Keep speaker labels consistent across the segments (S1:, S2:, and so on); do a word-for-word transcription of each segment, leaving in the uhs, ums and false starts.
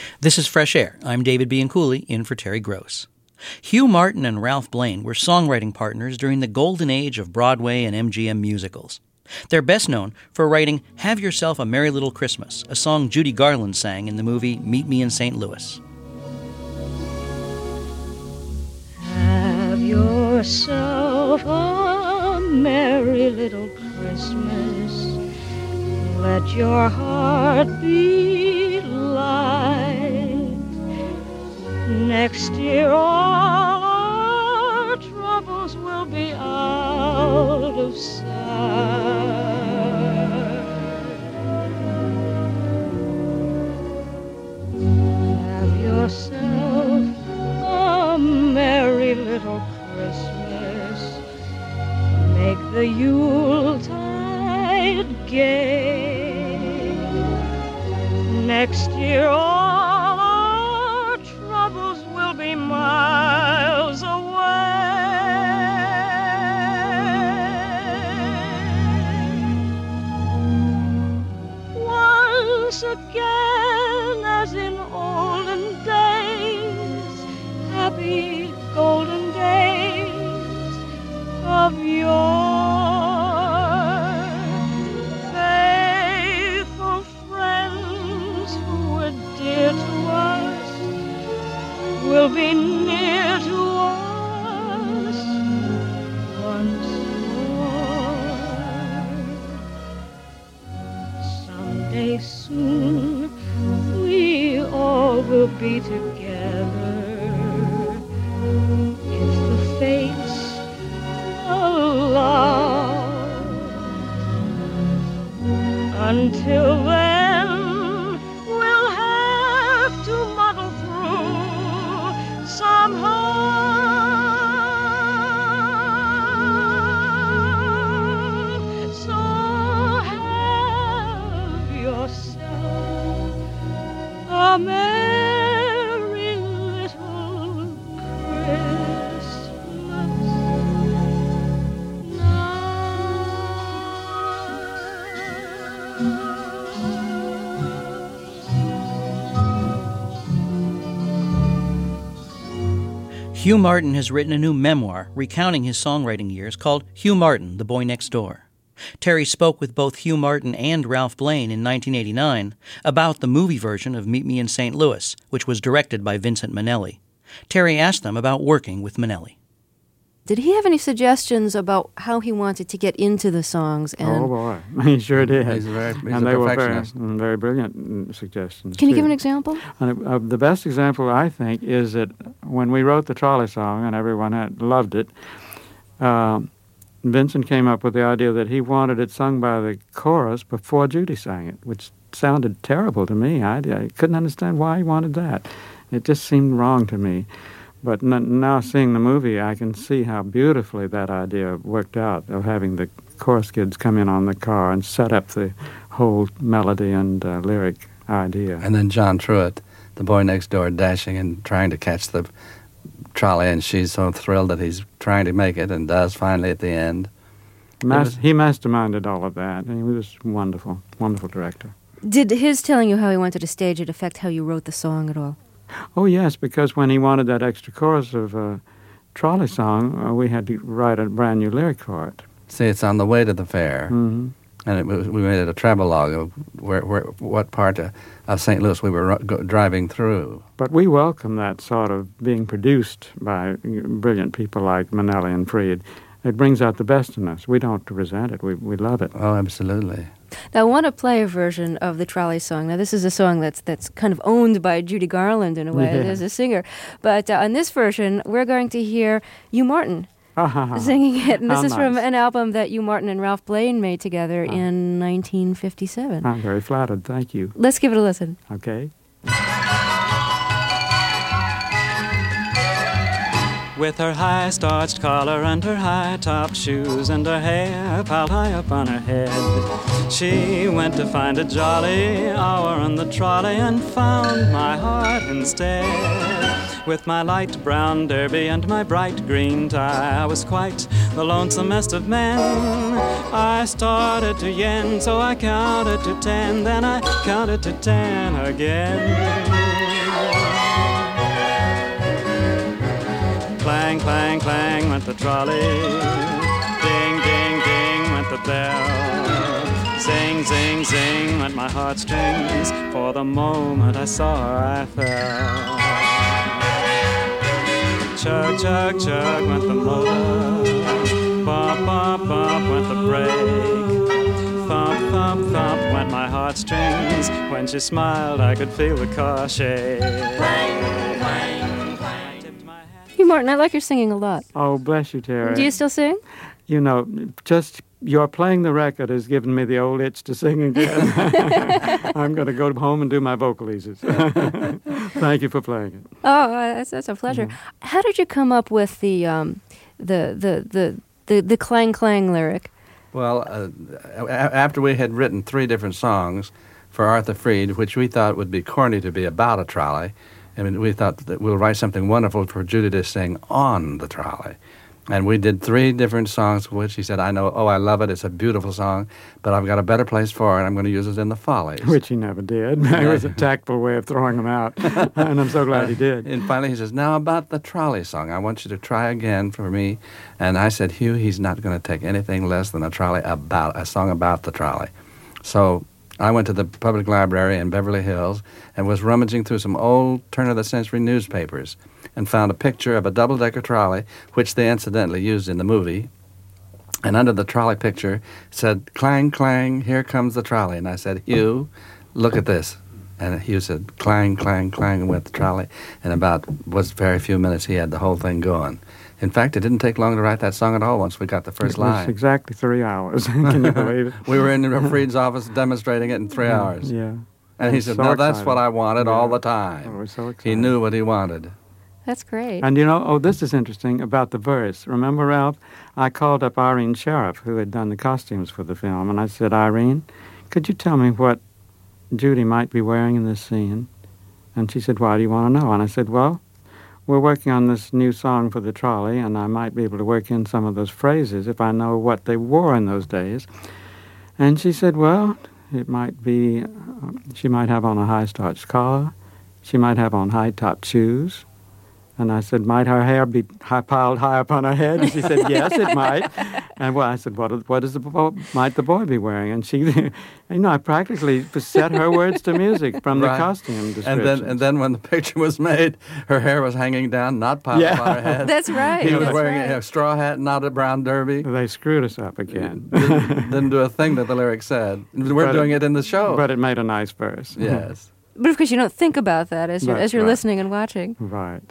S1: This is Fresh Air. I'm David Bianculli, in for Terry Gross. Hugh Martin and Ralph Blane were songwriting partners during the golden age of Broadway and M G M musicals. They're best known for writing Have Yourself a Merry Little Christmas, a song Judy Garland sang in the movie Meet Me in Saint Louis.
S2: Have yourself a merry little Christmas. Let your heart be light. Next year all our troubles will be out of sight. Have yourself a merry little Christmas. Make the Yuletide gay. Next year all our troubles will be miles away. Once again, as in olden days, happy golden days of yore. Faithful friends who were dear to us will be near to us once more. Someday soon we all will be together if the fates allow. Until then, we'll have to muddle through somehow. So have yourself a merry little Christmas
S1: Hugh Martin has written a new memoir recounting his songwriting years called Hugh Martin, The Boy Next Door. Terry spoke with both Hugh Martin and Ralph Blane in nineteen eighty-nine about the movie version of Meet Me in Saint Louis, which was directed by Vincent Minnelli. Terry asked them about working with Minnelli.
S3: Did he have any suggestions about how he wanted to get into the songs? And
S4: oh, boy. He sure did.
S5: He's a, very, he's
S4: and
S5: a
S4: they were very,
S5: perfectionist.
S4: very brilliant suggestions,
S3: Can you
S4: too.
S3: give an example?
S4: And, uh, the best example, I think, is that when we wrote the trolley song, and everyone had loved it, uh, Vincent came up with the idea that he wanted it sung by the chorus before Judy sang it, which sounded terrible to me. I, I couldn't understand why he wanted that. It just seemed wrong to me. But n- now seeing the movie, I can see how beautifully that idea worked out, of having the chorus kids come in on the car and set up the whole melody and uh, lyric idea.
S5: And then John Truitt, the boy next door, dashing and trying to catch the trolley, and she's so thrilled that he's trying to make it and does finally at the end.
S4: Mas-
S5: was,
S4: he masterminded all of that, and he was wonderful, wonderful director.
S3: Did his telling you how he wanted to stage it affect how you wrote the song at all?
S4: Oh, yes, because when he wanted that extra chorus of a uh, trolley song, uh, we had to write a brand new lyric for it.
S5: See, it's on the way to the fair,
S4: Mm-hmm.
S5: and it was, we made it a travelogue of where, where, what part of, of Saint Louis we were go, driving through.
S4: But we welcome that sort of being produced by brilliant people like Minnelli and Fried. It brings out the best in us. We don't resent it. We we love it.
S5: Oh, absolutely.
S3: Now, I want to play a version of the trolley song. Now, this is a song that's that's kind of owned by Judy Garland in a way
S4: Yeah.
S3: as a singer. But uh, on this version, we're going to hear Hugh Martin singing it. And this
S4: How
S3: is from
S4: nice.
S3: an album that Hugh Martin and Ralph Blane made together
S4: Ah.
S3: in nineteen fifty-seven.
S4: I'm very flattered. Thank you.
S3: Let's give it a listen.
S4: Okay.
S6: With her high starched collar and her high-topped shoes and her hair piled high up on her head, she went to find a jolly hour on the trolley and found my heart instead. With my light brown derby and my bright green tie, I was quite the lonesomest of men. I started to yen, so I counted to ten, then I counted to ten again. Clang, clang went the trolley. Ding, ding, ding went the bell. Zing, zing, zing went my heartstrings. For the moment I saw her, I fell. Chug, chug, chug went the motor. Bump, bump, bump went the brake. Thump, thump, thump went my heartstrings. When she smiled, I could feel the car shake. Clang, clang, clang.
S3: Hugh Martin, I like your singing a lot.
S4: Oh, bless you, Terry.
S3: Do you still sing?
S4: You know, just your playing the record has given me the old itch to sing again. I'm going to go home and do my vocal eases. Thank you for playing it.
S3: Oh, uh, that's, that's a pleasure.
S4: Mm-hmm.
S3: How did you come up with the um, the, the the the the clang clang lyric?
S5: Well, uh, a- after we had written three different songs for Arthur Freed, which we thought would be corny to be about a trolley, I mean, we thought that we'll write something wonderful for Judy to sing on the trolley. And we did three different songs, which he said, I know, oh, I love it, it's a beautiful song, but I've got a better place for it, and I'm going to use it in the Follies.
S4: Which he never did. It was a tactful way of throwing them out, and I'm so glad he did.
S5: And finally he says, now about the trolley song, I want you to try again for me. And I said, Hugh, he's not going to take anything less than a trolley about, a song about the trolley. So I went to the public library in Beverly Hills and was rummaging through some old turn-of-the-century newspapers and found a picture of a double-decker trolley, which they incidentally used in the movie. And under the trolley picture said, clang, clang, here comes the trolley. And I said, Hugh, look at this. And Hugh said, clang, clang, clang, and went the trolley. And about was very few minutes, he had the whole thing going. In fact, it didn't take long to write that song at all once we got the first
S4: it was
S5: line.
S4: exactly three hours. Can you believe it?
S5: We were in Freed's office demonstrating it in three hours.
S4: Yeah.
S5: And he
S4: I'm
S5: said,
S4: so
S5: no, that's
S4: excited.
S5: what I wanted
S4: Yeah.
S5: all the
S4: I
S5: time.
S4: was so
S5: He
S4: excited.
S5: knew what he wanted.
S3: That's great.
S4: And you know, oh, this is interesting about the verse. Remember, Ralph? I called up Irene Sheriff, who had done the costumes for the film, and I said, Irene, could you tell me what Judy might be wearing in this scene? And she said, why do you want to know? And I said, well, we're working on this new song for the trolley, and I might be able to work in some of those phrases if I know what they wore in those days. And she said, well, it might be, uh, she might have on a high-starched collar. She might have on high-topped shoes. And I said, might her hair be high, piled high up on her head? And she said, yes, it might. And well, I said, what, what is the bo- might the boy be wearing? And she, you know, I practically set her words to music from
S5: Right.
S4: the costume descriptions.
S5: And then, and then when the picture was made, her hair was hanging down, not piled
S4: Yeah.
S5: up on her head.
S3: That's right.
S5: He was
S3: That's
S5: wearing
S3: right.
S5: a straw hat, not a brown derby.
S4: They screwed us up again.
S5: didn't, didn't do a thing that the lyric said. We're
S4: But
S5: doing
S4: it-
S5: it in the show.
S4: But it made a nice verse.
S5: Yes.
S3: But of course, you don't think about that as you're,
S4: That's
S3: as you're
S4: right.
S3: listening and watching.
S4: Right.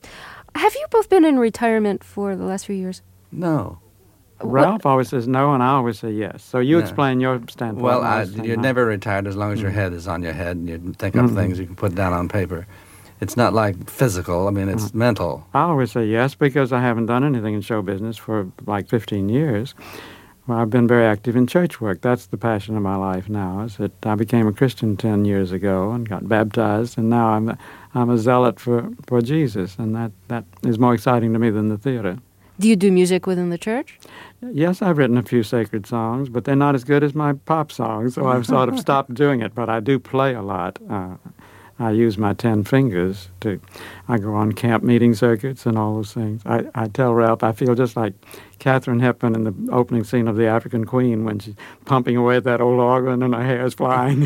S3: Have you both been in retirement for the last few years?
S5: No.
S4: Ralph always says no, and I always say yes. So you
S5: Yeah.
S4: explain your standpoint.
S5: Well,
S4: and
S5: I,
S4: I'll say
S5: you're
S4: mine.
S5: never retired as long as your head is on your head and you think up
S4: Mhm.
S5: things you can put down on paper. It's not like physical. I mean, it's mental.
S4: I always say yes because I haven't done anything in show business for like fifteen years. Well, I've been very active in church work. That's the passion of my life now. Is that I became a Christian ten years ago and got baptized, and now I'm a, I'm a zealot for, for Jesus, and that, that is more exciting to me than the theater.
S3: Do you do music within the church?
S4: Yes, I've written a few sacred songs, but they're not as good as my pop songs, so I've sort of stopped doing it. But I do play a lot. Uh, I use my ten fingers to. I go on camp meeting circuits and all those things. I, I tell Ralph I feel just like Katharine Hepburn in the opening scene of The African Queen when she's pumping away at that old organ and her hair is flying.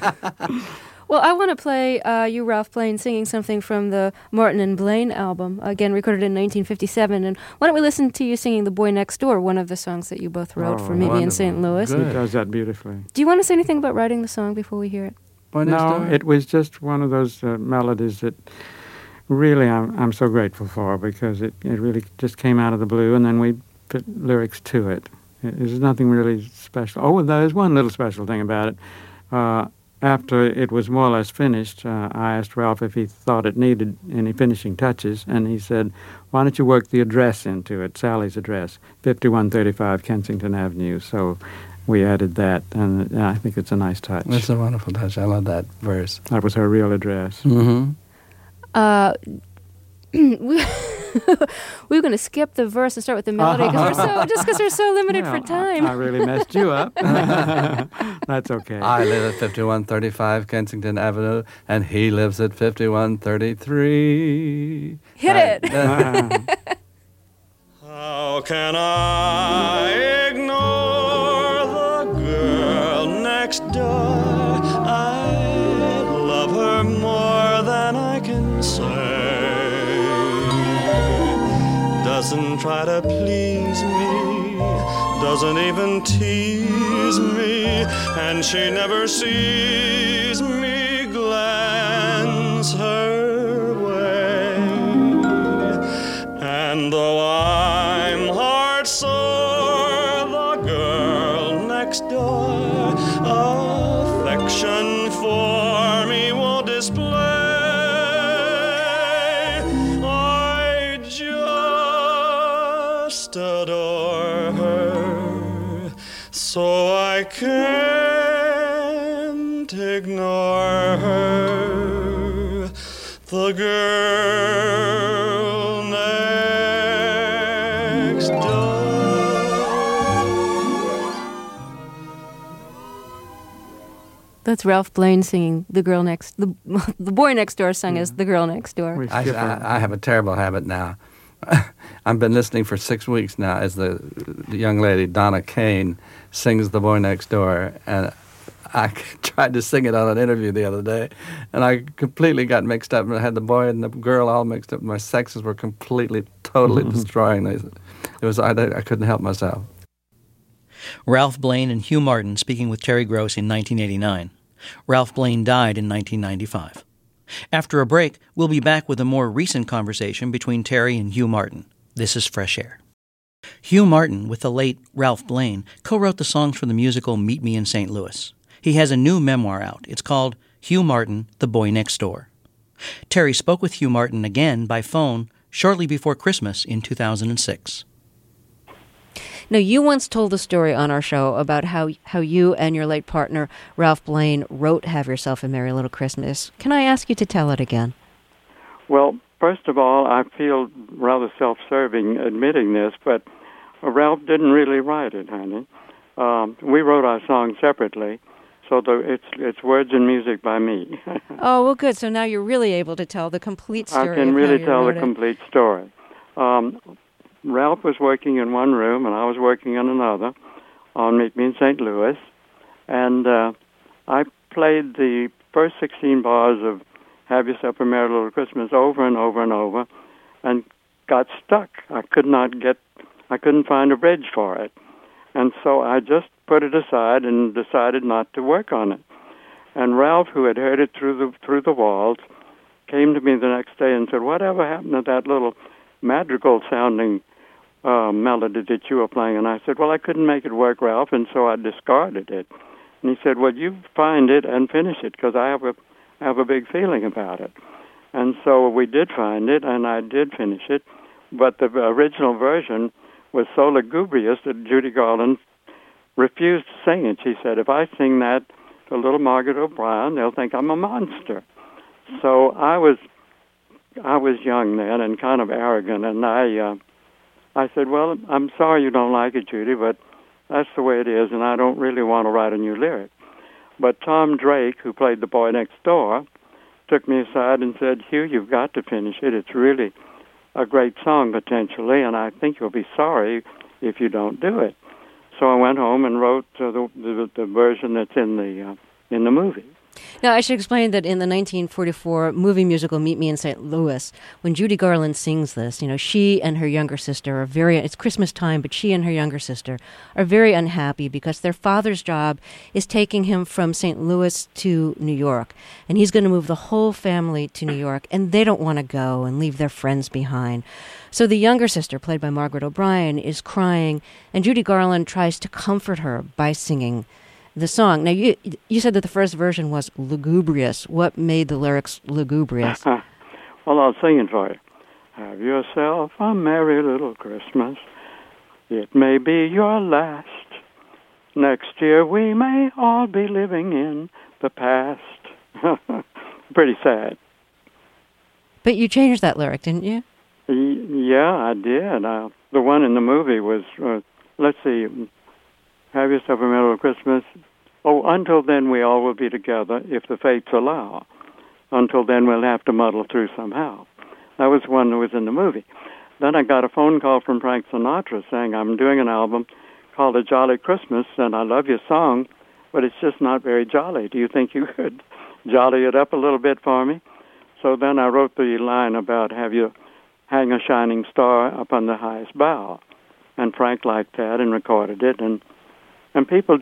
S3: Well, I want to play uh, you, Ralph Blaine, singing something from the Martin and Blaine album, again recorded in nineteen fifty-seven. And why don't we listen to you singing The Boy Next Door, one of the songs that you both wrote
S4: Oh,
S3: for Meet Me in Saint Louis.
S5: Good.
S4: He does that beautifully.
S3: Do you want to say anything about writing the song before we hear it?
S5: Boy Next
S4: No,
S5: Door?
S4: it was just one of those uh, melodies that really I'm I'm so grateful for because it, it really just came out of the blue, and then we put lyrics to it. It- There's nothing really special. Oh, there's one little special thing about it. Uh, after it was more or less finished, uh, I asked Ralph if he thought it needed any finishing touches, and he said, why don't you work the address into it, Sally's address, fifty-one thirty-five Kensington Avenue. So we added that, and I think it's a nice touch.
S5: It's a wonderful touch. I love that verse.
S4: That was her real address.
S5: Mm-hmm.
S3: Uh, we, we were going to skip the verse and start with the melody because we're so just because we're so limited
S4: Well,
S3: for time.
S4: I, I really messed you up. That's okay.
S5: I live at fifty-one thirty-five Kensington Avenue, and he lives at fifty-one thirty-three.
S3: Hit it.
S5: Uh,
S6: How can I ignore the girl next door? I love her more than I can say. Doesn't try to please me, doesn't even tease me, and she never sees me glance her way. And though I'm heart sore, the girl next door affection for me won't display. I just adore her, so I can't ignore her, the girl next door.
S3: That's Ralph Blaine singing "The Girl Next." The the boy next door sung as "The Girl Next Door."
S4: We
S5: I,
S4: skip
S5: I,
S4: over-
S5: I have a terrible habit now. I've been listening for six weeks now as the, the young lady, Donna Kane, sings The Boy Next Door. And I tried to sing it on an interview the other day, and I completely got mixed up. And I had the boy and the girl all mixed up. My sexes were completely, totally destroying these. It was, I, I couldn't help myself.
S1: Ralph Blaine and Hugh Martin speaking with Terry Gross in nineteen eighty-nine. Ralph Blaine died in nineteen ninety-five. After a break, we'll be back with a more recent conversation between Terry and Hugh Martin. This is Fresh Air. Hugh Martin, with the late Ralph Blaine, co-wrote the songs for the musical Meet Me in Saint Louis. He has a new memoir out. It's called Hugh Martin, The Boy Next Door. Terry spoke with Hugh Martin again by phone shortly before Christmas in two thousand six.
S7: Now, you once told a story on our show about how how you and your late partner, Ralph Blaine, wrote Have Yourself a Merry Little Christmas. Can I ask you to tell it again?
S4: Well, first of all, I feel rather self-serving admitting this, but Ralph didn't really write it, honey. Um, we wrote our song separately, so the, it's it's words and music by me.
S7: Oh, well, good. So now you're really able to tell the complete story.
S4: I can
S7: of
S4: really
S7: how you
S4: tell
S7: wrote
S4: the
S7: it.
S4: complete story. Um, Ralph was working in one room, and I was working in another on Meet Me in Saint Louis, and uh, I played the first sixteen bars of Have Yourself a Merry Little Christmas over and over and over, and got stuck. I could not get, I couldn't find a bridge for it. And so I just put it aside and decided not to work on it. And Ralph, who had heard it through the through the walls, came to me the next day and said, "Whatever happened to that little madrigal-sounding uh, melody that you were playing?" And I said, "Well, I couldn't make it work, Ralph, and so I discarded it." And he said, "Well, you find it and finish it, because I have a I have a big feeling about it." And so we did find it, and I did finish it. But the original version was so lugubrious that Judy Garland refused to sing it. She said, "If I sing that to little Margaret O'Brien, they'll think I'm a monster." So I was, I was young then and kind of arrogant, and I, uh, I said, "Well, I'm sorry you don't like it, Judy, but that's the way it is, and I don't really want to write a new lyric." But Tom Drake, who played the boy next door, took me aside and said, "Hugh, you've got to finish it. It's really a great song potentially, and I think you'll be sorry if you don't do it." So I went home and wrote uh, the, the the version that's in the uh, in the movie.
S7: Now, I should explain that in the nineteen forty-four movie musical Meet Me in Saint Louis, when Judy Garland sings this, you know, she and her younger sister are very, it's Christmas time, but she and her younger sister are very unhappy because their father's job is taking him from Saint Louis to New York. And he's going to move the whole family to New York, and they don't want to go and leave their friends behind. So the younger sister, played by Margaret O'Brien, is crying, and Judy Garland tries to comfort her by singing the song. Now, you you said that the first version was lugubrious. What made the lyrics lugubrious?
S4: Well, I'll sing it for you. Have yourself a merry little Christmas. It may be your last. Next year we may all be living in the past. Pretty sad.
S7: But you changed that lyric, didn't you?
S4: Y- yeah, I did. Uh, the one in the movie was, uh, let's see, Have Yourself a Merry Little Christmas. Oh, until then we all will be together if the fates allow. Until then we'll have to muddle through somehow. That was one that was in the movie. then I got a phone call from Frank Sinatra saying, I'm doing an album called A Jolly Christmas, and I love your song, but it's just not very jolly. Do you think you could jolly it up a little bit for me? So then I wrote the line about have you hang a shining star upon the highest bough. And Frank liked that and recorded it. And and people,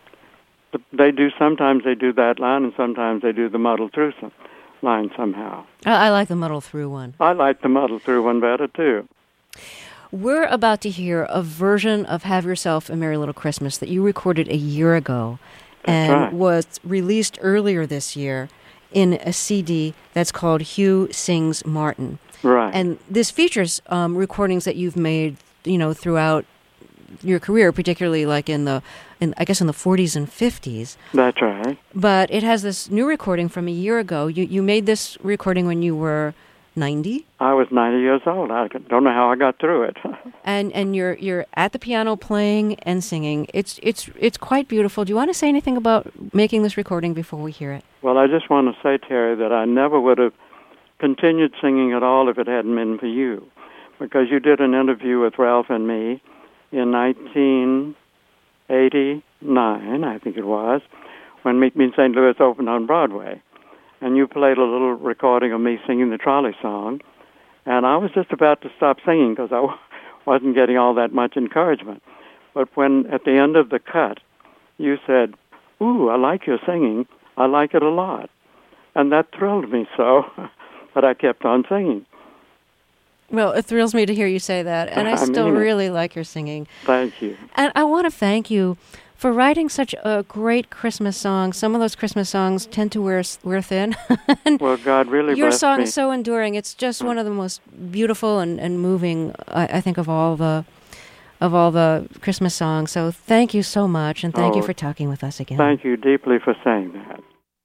S4: they do, sometimes they do that line, and sometimes they do the muddle through some line somehow.
S7: I, I like the muddle through one.
S4: I like the muddle through one better, too.
S7: We're about to hear a version of Have Yourself a Merry Little Christmas that you recorded a year ago
S4: That's
S7: and
S4: right.
S7: was released earlier this year in a C D that's called Hugh Sings Martin.
S4: Right.
S7: And this features um, recordings that you've made, you know, throughout your career, particularly like in the, in, I guess in the forties and fifties.
S4: That's right.
S7: But it has this new recording from a year ago. You you made this recording when you were ninety?
S4: I was ninety years old. I don't know how I got through it.
S7: And and you're you're at the piano playing and singing. It's it's it's quite beautiful. Do you want to say anything about making this recording before we hear it?
S4: Well, I just want to say, Terry, that I never would have continued singing at all if it hadn't been for you, because you did an interview with Ralph and me in nineteen eighty-nine, I think it was, when Meet Me in Saint Louis opened on Broadway. And you played a little recording of me singing the trolley song, and I was just about to stop singing because I w- wasn't getting all that much encouragement. But when, at the end of the cut, you said, "Ooh, I like your singing. I like it a lot." And that thrilled me so that I kept on singing.
S7: Well, it thrills me to hear you say that, and I,
S4: I
S7: still
S4: mean it.
S7: really like your singing.
S4: Thank you.
S7: And I want to thank you for writing such a great Christmas song. Some of those Christmas songs tend to wear wear thin. And
S4: Well, God really
S7: your
S4: blessed
S7: song
S4: me.
S7: is so enduring. It's just one of the most beautiful and, and moving, I, I think, of all the of all the Christmas songs. So thank you so much, and thank you
S4: Oh,
S7: for talking with us again.
S4: Thank you deeply for saying that.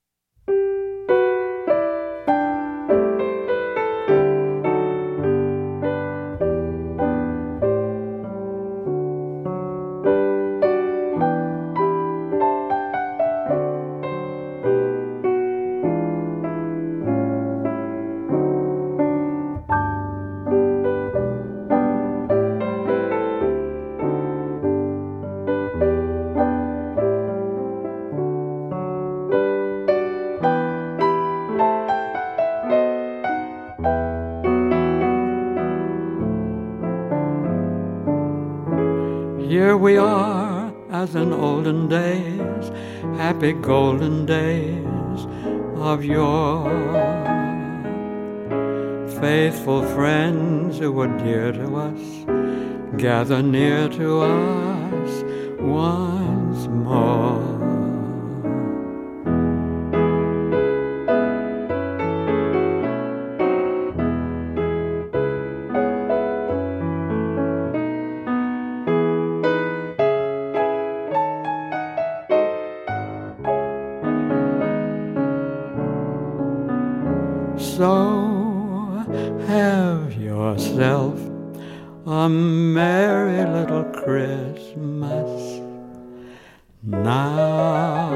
S8: Here we are as in olden days, happy golden days of yore. Faithful friends who were dear to us gather near to us once more. So have yourself a merry little Christmas now.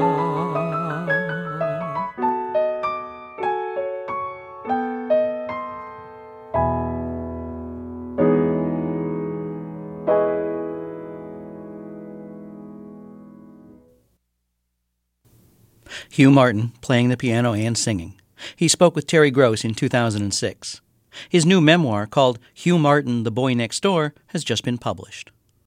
S1: Hugh Martin playing the piano and singing. He spoke with Terry Gross in two thousand six. His new memoir, called Hugh Martin, The Boy Next Door, has just been published.